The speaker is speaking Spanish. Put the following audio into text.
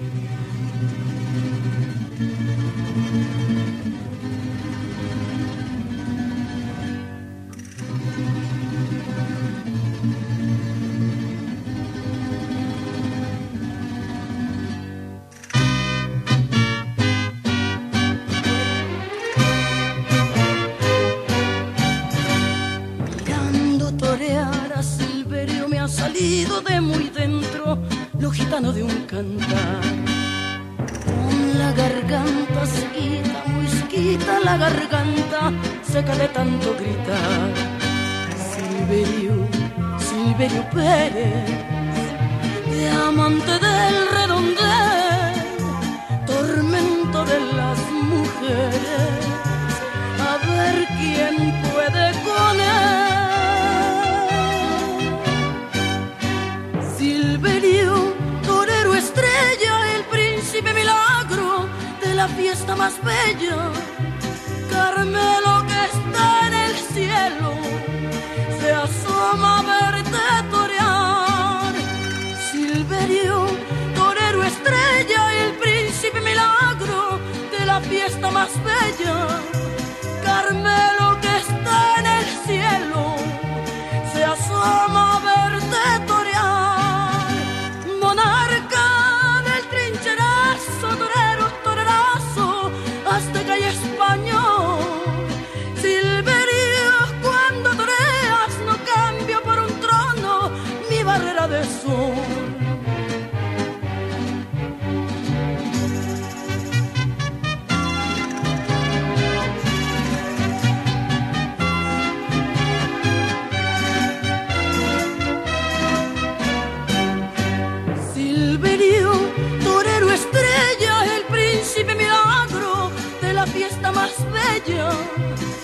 De muy dentro, lo gitano de un cantar. Con la garganta sequita, muy sequita la garganta, seca de tanto gritar. Silverio, Silverio Pérez, diamante del redondel, tormento de las mujeres, a ver quién puede con él. Silverio, torero estrella, el príncipe milagro de la fiesta más bella. Carmelo que está en el cielo, se asoma a verte torear. Silverio, torero estrella, el príncipe milagro de la fiesta más bella. Carmelo que está en el cielo, se asoma a verte torear. Monarca del trincherazo, torero, torerazo, azteca y español. Silverio, cuando toreas no cambio por un trono mi barrera de sol. Fiesta más bella,